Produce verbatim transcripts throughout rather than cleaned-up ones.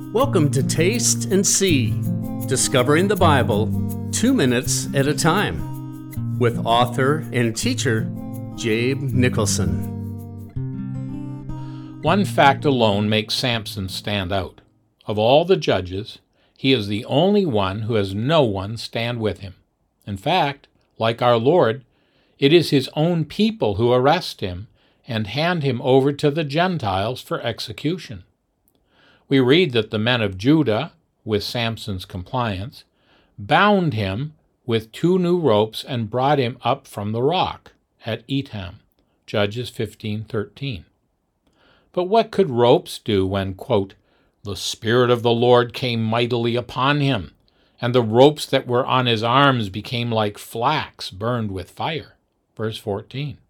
Welcome to Taste and See, Discovering the Bible two minutes at a time, with author and teacher Jabe Nicholson. One fact alone makes Samson stand out. Of all the judges, he is the only one who has no one stand with him. In fact, like our Lord, it is his own people who arrest him and hand him over to the Gentiles for execution. We read that the men of Judah, with Samson's compliance, bound him with two new ropes and brought him up from the rock at Etam, Judges fifteen thirteen. But what could ropes do when, quote, the Spirit of the Lord came mightily upon him, and the ropes that were on his arms became like flax burned with fire? Verse fourteen.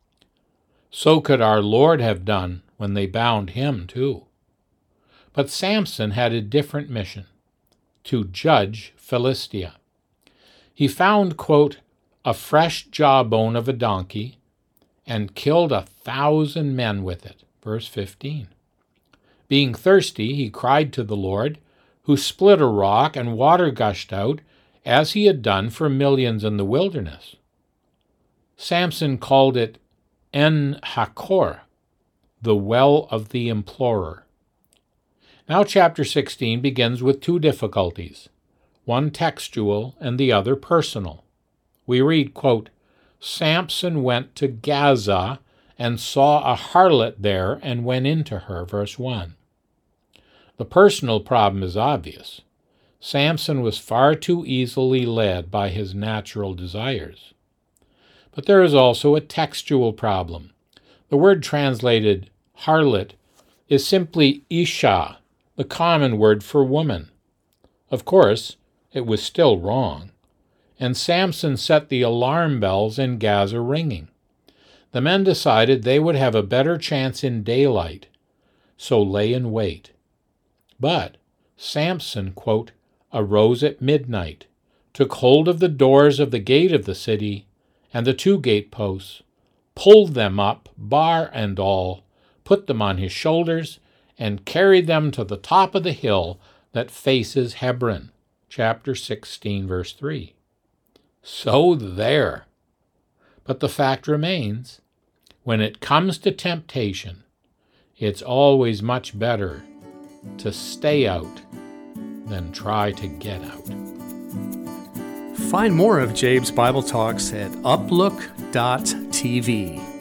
So could our Lord have done when they bound him too. But Samson had a different mission, to judge Philistia. He found, quote, a fresh jawbone of a donkey and killed a thousand men with it. Verse fifteen. Being thirsty, he cried to the Lord, who split a rock and water gushed out, as he had done for millions in the wilderness. Samson called it En-Hakkore, the well of the implorer. Now chapter sixteen begins with two difficulties, one textual and the other personal. We read, quote, Samson went to Gaza and saw a harlot there and went into her, verse one. The personal problem is obvious. Samson was far too easily led by his natural desires. But there is also a textual problem. The word translated harlot is simply isha, the common word for woman. Of course, it was still wrong, and Samson set the alarm bells in Gaza ringing. The men decided they would have a better chance in daylight, so lay in wait. But Samson, quote, arose at midnight, took hold of the doors of the gate of the city and the two gateposts, pulled them up, bar and all, put them on his shoulders, and carried them to the top of the hill that faces Hebron. Chapter sixteen, verse three. So there. But the fact remains, when it comes to temptation, it's always much better to stay out than try to get out. Find more of Jabe's Bible Talks at uplook dot t v.